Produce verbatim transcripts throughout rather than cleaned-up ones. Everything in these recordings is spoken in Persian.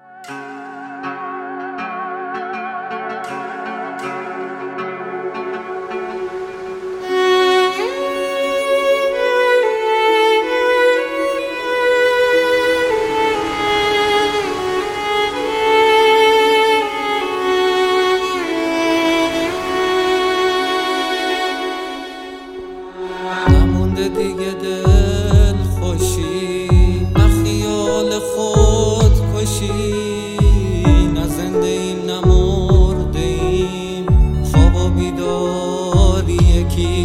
دیگه دل خوشی، نه خیال خود کشی، نه زنده ایم نه مرده ایم، خواب و بیداری یکی.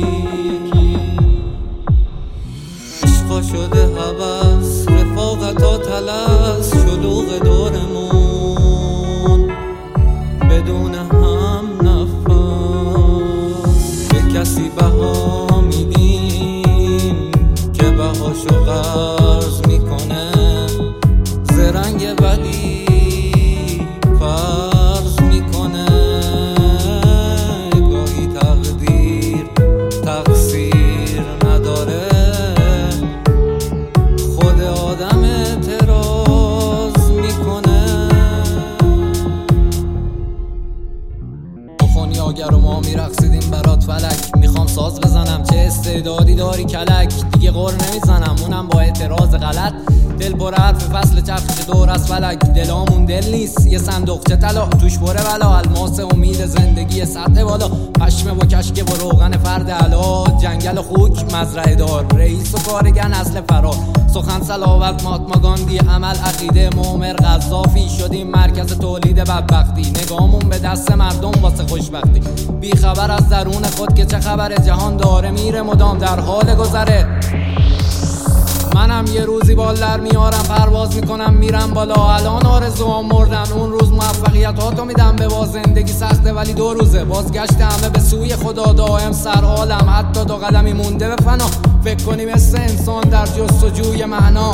عشقا شده هوس، رفاقتا تلس، شلوغ دورمون بدون هم نفس. به کسی بها شو قرض میکنه زرنگ ولی فرض میکنه. گاهی تقدیر تقصیر نداره، خود آدم اعتراض میکنه. بخونی آگر و ما میرقصیدیم برات فلک، میخوام ساز بزنم چه استعدادی داری کلک. دیگه غر نمیزنم اونم با اعتراض غلط، دل پر حرف فصل چرخش دور از فلک. دلامون دل نیست یه صندوقچه طلا، توش پره بلا، الماس امید زندگی سطح بالا. پشمه و کشک و روغن فرد علا، جنگل و خوک مزرعه دار، رئیس و کارگر نسل فرار. سخن صلابت مهاتما گاندی، عمل عقیده معمر قذافی. شدیم مرکز تولید بدبختی، نگامون به دست مردم واسه خوشبختی. بی خبر از درون خود که چه خبره، جهان داره میره مدام در حال گذره. منم یه روزی بال در میارم، پرواز میکنم میرم بالا. الان آرزوام مردن، اون روز موفقیت هاتو میدم به باز. زندگی سخته ولی دو روزه، بازگشت همه به سوی خدا. دائم سرحالم، حتی دو قدمی مونده به فنا. فکر کنیم مثل انسان در جستجوی معنا.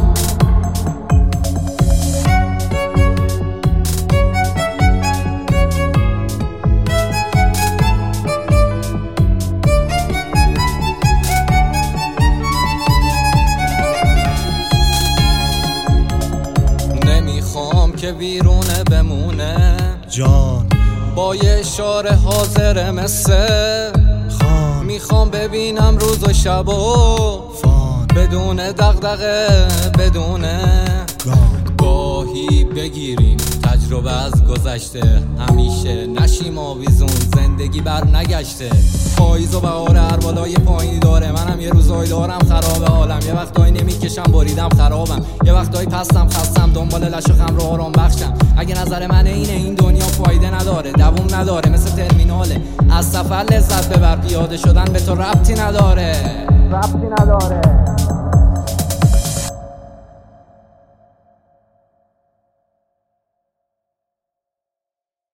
که بیرونه بمونه جان، با یه اشاره حاضر مثل خان. میخوام ببینم روز و شب و فان، بدون دغدغه بدون گان. گاهی بگیریم تجربه از گذشته، همیشه نشیم آویزون، زندگی بر نگشته. پاییز و بهار هر بالای پایینی داره، منم یه روزایی دارم خراب حالم. یه وقتایی نمیکشم بریدم خرابم، یه وقتایی پستم خستم دنبال لش و خمر و آرام بخشم. اگه نظر من اینه این دنیا فایده نداره، دووم نداره، مثل ترمیناله. از سفر لذت ببر، پیاده شدن به تو ربطی نداره، ربطی نداره.